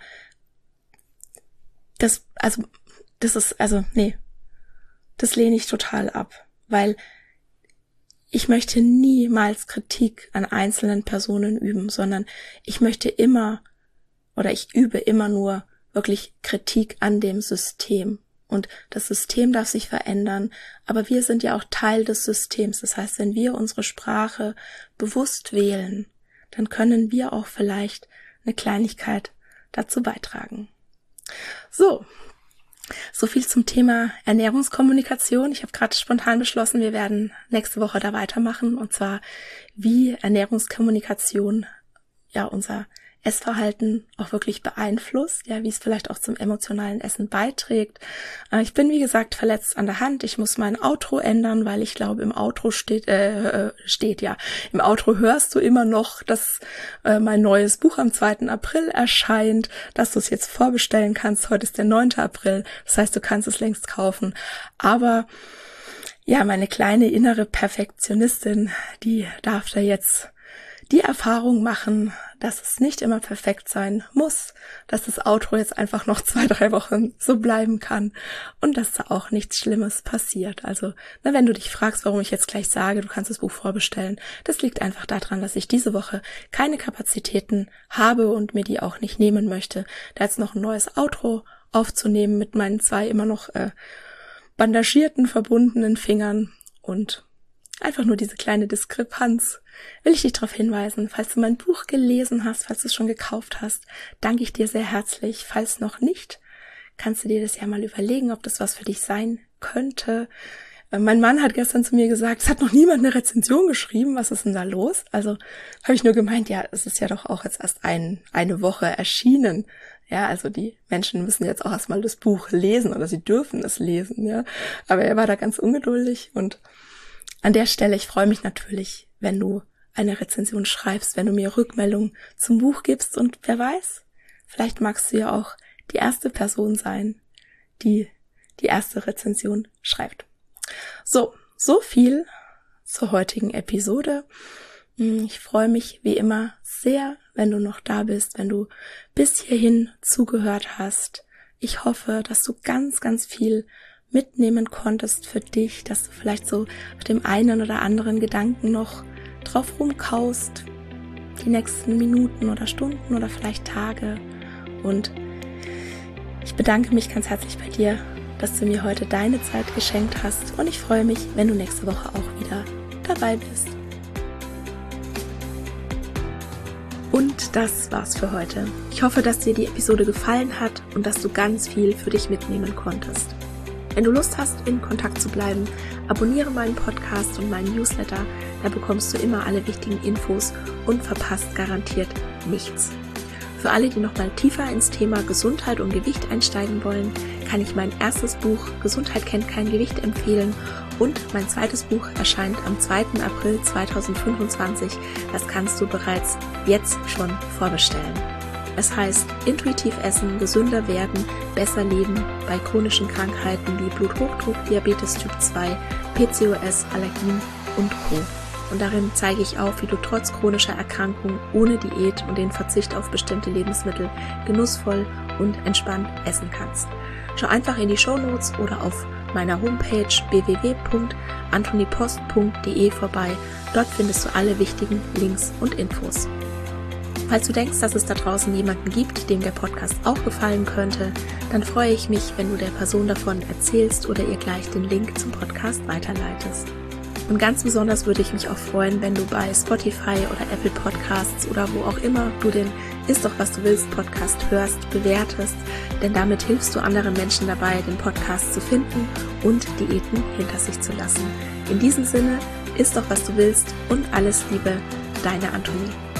Das, also, das ist, also, nee, das lehne ich total ab, weil ich möchte niemals Kritik an einzelnen Personen üben, sondern ich möchte immer oder ich übe immer nur wirklich Kritik an dem System. und das System darf sich verändern, aber wir sind ja auch Teil des Systems. Das heißt, wenn wir unsere Sprache bewusst wählen, dann können wir auch vielleicht eine Kleinigkeit dazu beitragen. So, so viel zum Thema Ernährungskommunikation. Ich habe gerade spontan beschlossen, wir werden nächste Woche da weitermachen, und zwar wie Ernährungskommunikation ja unser Essverhalten auch wirklich beeinflusst, ja, wie es vielleicht auch zum emotionalen Essen beiträgt. Ich bin, wie gesagt, verletzt an der Hand. Ich muss mein Outro ändern, weil ich glaube, im Outro steht, äh, steht ja, im Outro hörst du immer noch, dass äh, mein neues Buch am zweiten April erscheint, dass du es jetzt vorbestellen kannst. Heute ist der neunte April, das heißt, du kannst es längst kaufen. Aber ja, meine kleine innere Perfektionistin, die darf da jetzt die Erfahrung machen, dass es nicht immer perfekt sein muss, dass das Outro jetzt einfach noch zwei, drei Wochen so bleiben kann und dass da auch nichts Schlimmes passiert. Also, na, wenn du dich fragst, warum ich jetzt gleich sage, du kannst das Buch vorbestellen, das liegt einfach daran, dass ich diese Woche keine Kapazitäten habe und mir die auch nicht nehmen möchte, da jetzt noch ein neues Outro aufzunehmen mit meinen zwei immer noch äh, bandagierten, verbundenen Fingern und einfach nur diese kleine Diskrepanz. Will ich dich darauf hinweisen, falls du mein Buch gelesen hast, falls du es schon gekauft hast, danke ich dir sehr herzlich. Falls noch nicht, kannst du dir das ja mal überlegen, ob das was für dich sein könnte. Mein Mann hat gestern zu mir gesagt, es hat noch niemand eine Rezension geschrieben, was ist denn da los? Also habe ich nur gemeint, ja, es ist ja doch auch jetzt erst ein, eine Woche erschienen. Ja, also die Menschen müssen jetzt auch erstmal das Buch lesen oder sie dürfen es lesen, ja. Aber er war da ganz ungeduldig und an der Stelle, ich freue mich natürlich, wenn du eine Rezension schreibst, wenn du mir Rückmeldung zum Buch gibst und wer weiß, vielleicht magst du ja auch die erste Person sein, die die erste Rezension schreibt. So, so viel zur heutigen Episode. Ich freue mich wie immer sehr, wenn du noch da bist, wenn du bis hierhin zugehört hast. Ich hoffe, dass du ganz, ganz viel mitnehmen konntest für dich, dass du vielleicht so auf dem einen oder anderen Gedanken noch drauf rumkaust, die nächsten Minuten oder Stunden oder vielleicht Tage. Und ich bedanke mich ganz herzlich bei dir, dass du mir heute deine Zeit geschenkt hast, und ich freue mich, wenn du nächste Woche auch wieder dabei bist. Und das war's für heute. Ich hoffe, dass dir die Episode gefallen hat und dass du ganz viel für dich mitnehmen konntest. Wenn du Lust hast, in Kontakt zu bleiben, abonniere meinen Podcast und meinen Newsletter, da bekommst du immer alle wichtigen Infos und verpasst garantiert nichts. Für alle, die noch mal tiefer ins Thema Gesundheit und Gewicht einsteigen wollen, kann ich mein erstes Buch Gesundheit kennt kein Gewicht empfehlen, und mein zweites Buch erscheint am zweiten April zweitausendfünfundzwanzig. Das kannst du bereits jetzt schon vorbestellen. Es heißt Intuitiv essen, gesünder werden, besser leben bei chronischen Krankheiten wie Bluthochdruck, Diabetes Typ zwei, P C O S, Allergien und Co. Und darin zeige ich auf, wie du trotz chronischer Erkrankung ohne Diät und den Verzicht auf bestimmte Lebensmittel genussvoll und entspannt essen kannst. Schau einfach in die Shownotes oder auf meiner Homepage w w w punkt antonipost punkt de vorbei. Dort findest du alle wichtigen Links und Infos. Falls du denkst, dass es da draußen jemanden gibt, dem der Podcast auch gefallen könnte, dann freue ich mich, wenn du der Person davon erzählst oder ihr gleich den Link zum Podcast weiterleitest. Und ganz besonders würde ich mich auch freuen, wenn du bei Spotify oder Apple Podcasts oder wo auch immer du den Ist doch was du willst Podcast hörst, bewertest, denn damit hilfst du anderen Menschen dabei, den Podcast zu finden und Diäten hinter sich zu lassen. In diesem Sinne, ist doch was du willst und alles Liebe, deine Antonie.